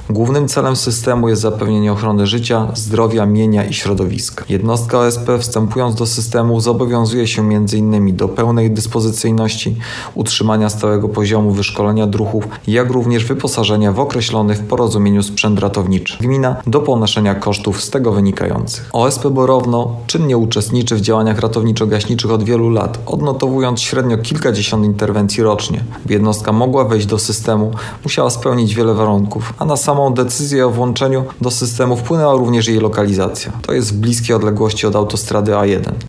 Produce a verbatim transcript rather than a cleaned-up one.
Głównym celem systemu jest zapewnienie ochrony życia, zdrowia, mienia i środowiska. Jednostka O S P, wstępując do systemu, zobowiązuje się między innymi do pełnej dyspozycyjności, utrzymania stałego poziomu wyszkolenia druhów, jak również wyposażenia w określony w porozumieniu sprzęt ratowniczy. Gmina do ponoszenia kosztów z tego wynikających. O S P Borowno czynnie uczestniczy w działaniach ratowniczo-gaśniczych od wielu lat, odnotowując średnio kilkadziesiąt interwencji rocznie. By jednostka mogła wejść do systemu, musiała spełnić wiele warunków, a na samą decyzję o włączeniu do systemu wpłynęła również jej lokalizacja. To jest w bliskiej odległości od autostrady A jeden.